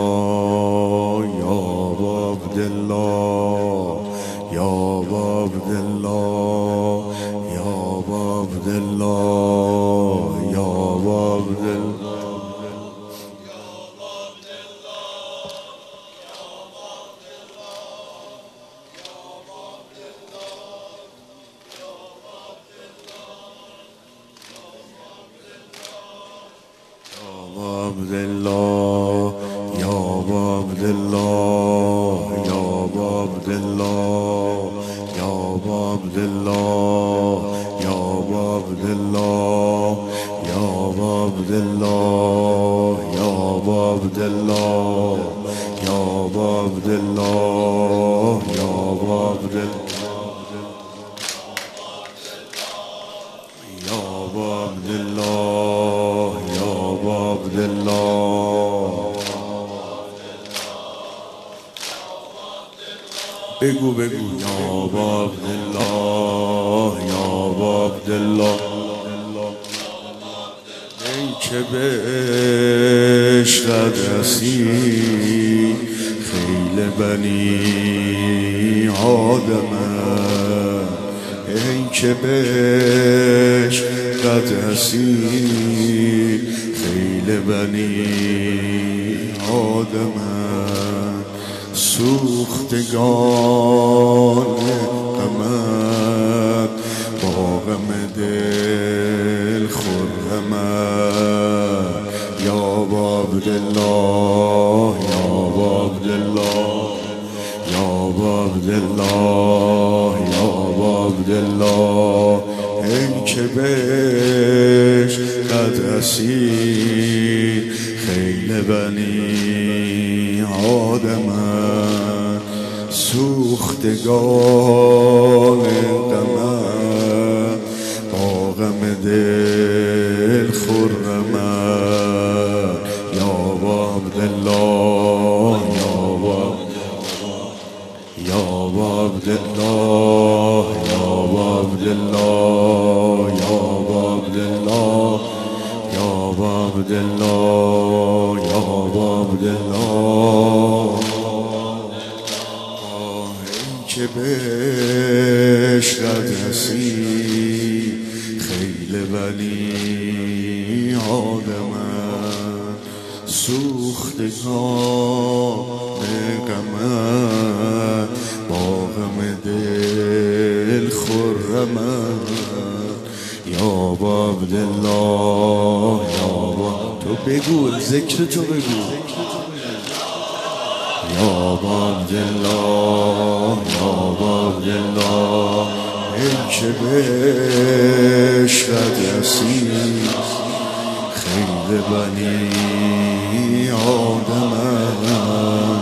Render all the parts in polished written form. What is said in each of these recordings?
عبدالله یا عبدالله یا عبدالله یا عبدالله یا عبدالله عبدالله یا عبدالله یا عبدالله یا عبدالله یا عبدالله یا عبدالله یا عبدالله یا عبدالله یا عبدالله بگو بگو یا عبدالله یا عبدالله ای که به عشقت رسی خیل بنی آدمه ای که به عشقت رسی خیل بنی آدمه سوختگان غمت با غم دل خرمت یا عبدالله یا عبدالله یا عبدالله یا عبدالله ای که به عشقت رسی خیل بنی آدمن سوختگان غمت با غم دل خرمت یا عبدالله یا عبدالله یا عبدالله یا عبدالله یا عبدالله یا عبدالله که به عشقت رسی خیل بنی آدمن سوختگان غمت با غم دل خرمت یا عبدالله یا تو بگو ذکر تو بگو یا عبدالله یا عبدالله ای که به عشقت رسی خیل بنی آدمن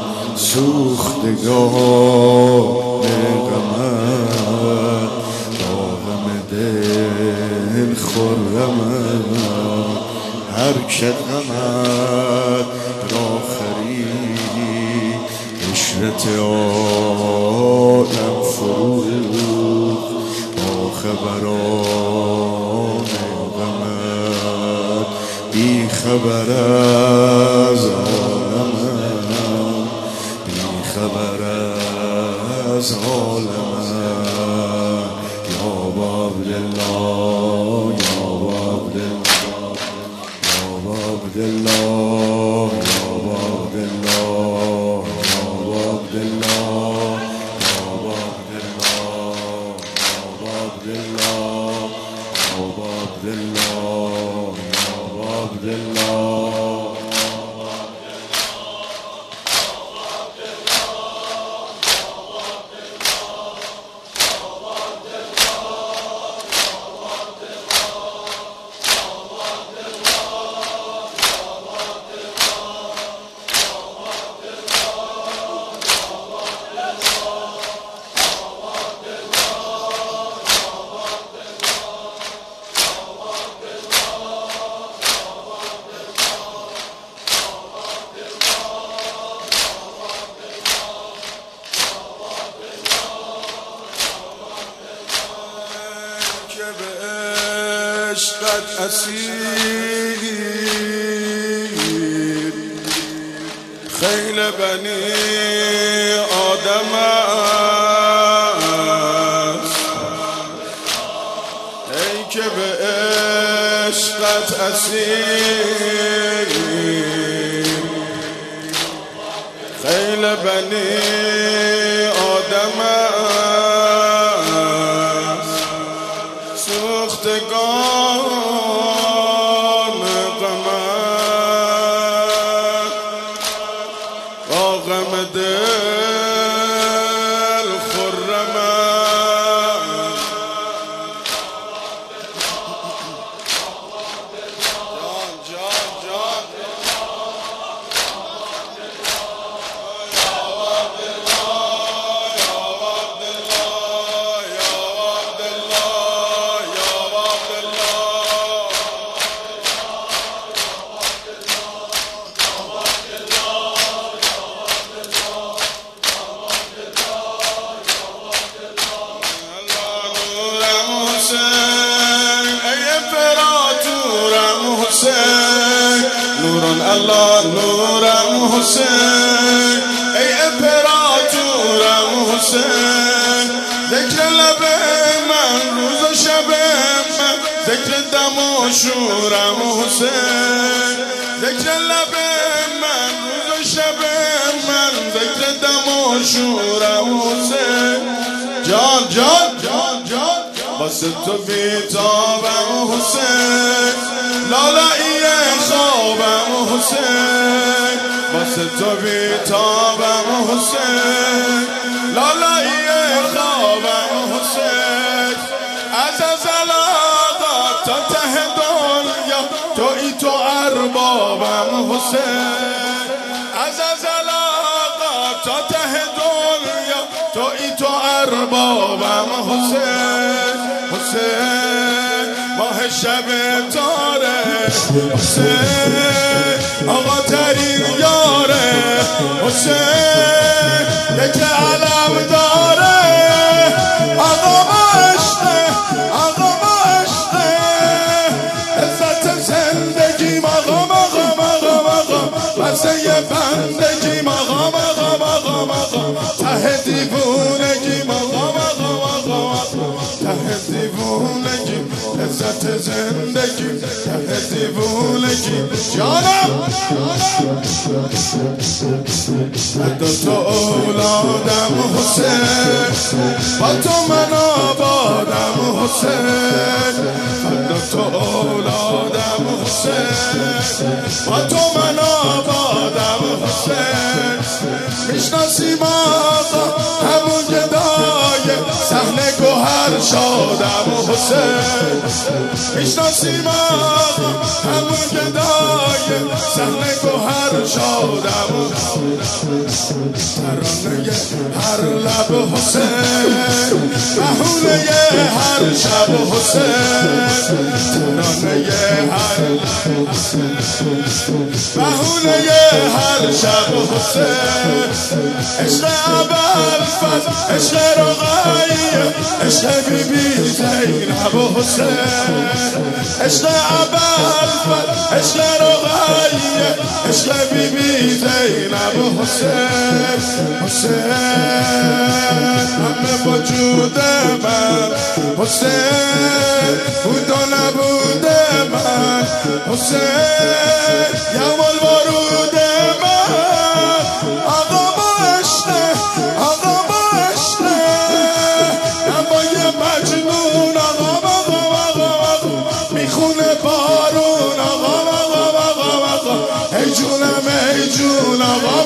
سوختگان غمت با غم دل خرمت هر که غمت را خرید عشرت آدم فروخت با خبران غمت بی خبر از عالمت بی خبر از عالمت یا عبدالله یا عبدالله یا عبدالله یا عبدالله عشقت اسیر خیل بنی آدم است ای که به عشقت اسیر خیل بنی آدم است سوختگان غمت با غم دل خرمت جان نوران الله نورم حسین ای امپراتورم حسین ذکر لب من روز و شب من ذکر دم و شورم حسین ذکر لب من روز و شب من ذکر دم و شورم حسین جان جان جان جان واسه تو بیتابم حسین لالایی خوابم حسین واسه تو بیتابم حسین لالایی خوابم حسین از آقا تا ته دنیا تویی تو اربابم حسین از آقا تا ته دنیا تویی تو اربابم حسین حسین ماه شب تاره حسین آقا ترین یاره حسین یک علم داره آقا ما عشقه آقا ما عشقه عزت زندگیم آقا مقام آقا مقام واسه بندگیم آقا مقام آقا مقام ته دیوونگیم آقا مقام آقا ته دیوونگیم عزت زندگی ته دیوونگی جانم دو تا اولادم حسین با تو من آبادم حسین دو تا اولادم حسین با تو من آبادم حسین میشناسیم آقا همون گدای صحنه گوهر شادم حسین میشناسیم آقا همون گدای صحنه گوهر شادم ترانه هر لب حسین بهونه هر شب حسین ترانه هر لب بهونه هر شب حسین عشق ابوالفضل عشق رقیه عشق بی بی زینب حسین عشق ابوالفضل عشق رقیه عشق بی بی زینب حسین حسین همه وجود من حسین بود و نبود من حسین یوال ورود من آقا ما عشقه آقا ما عشقه نوای مجنون آقا میخونه بارون آقا ای جونم ای جون آقا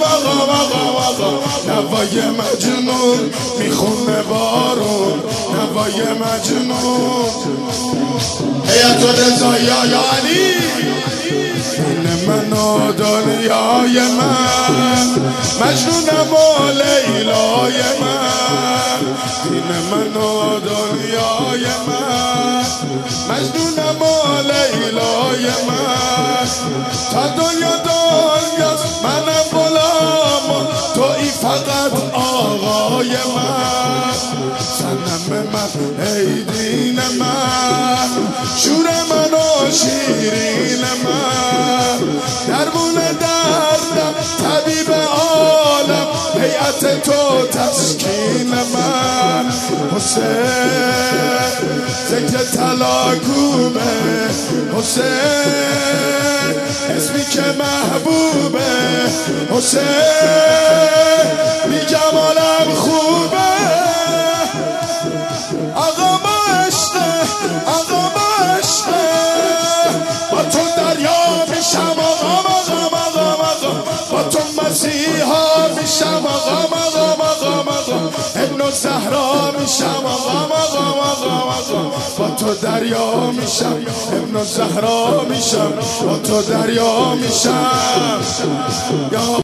نوای مجنون میخونه بارون نوای مجنون حیات رضا یا علی این من و دنیای من مجنونم و لیلای من این من و دنیای من مجنونم و لیلای من تا دنیا دنیاست منم غلام تویی فقط آقای من صنم من ای دین من شور من و شیرین من درمون دردم طبیب محبت تو تسکین من حسین ذکر طلاقومه حسین اسمی که محبوبه حسین بی جمالم خوبه آقا ما عشقه آقا ما عشقه با تو دریا میشم آقا با تو مسیحا میشم آقا ابن زهرا میشم آقا با تو دریا میشم ابن زهرا میشم با تو دریا میشم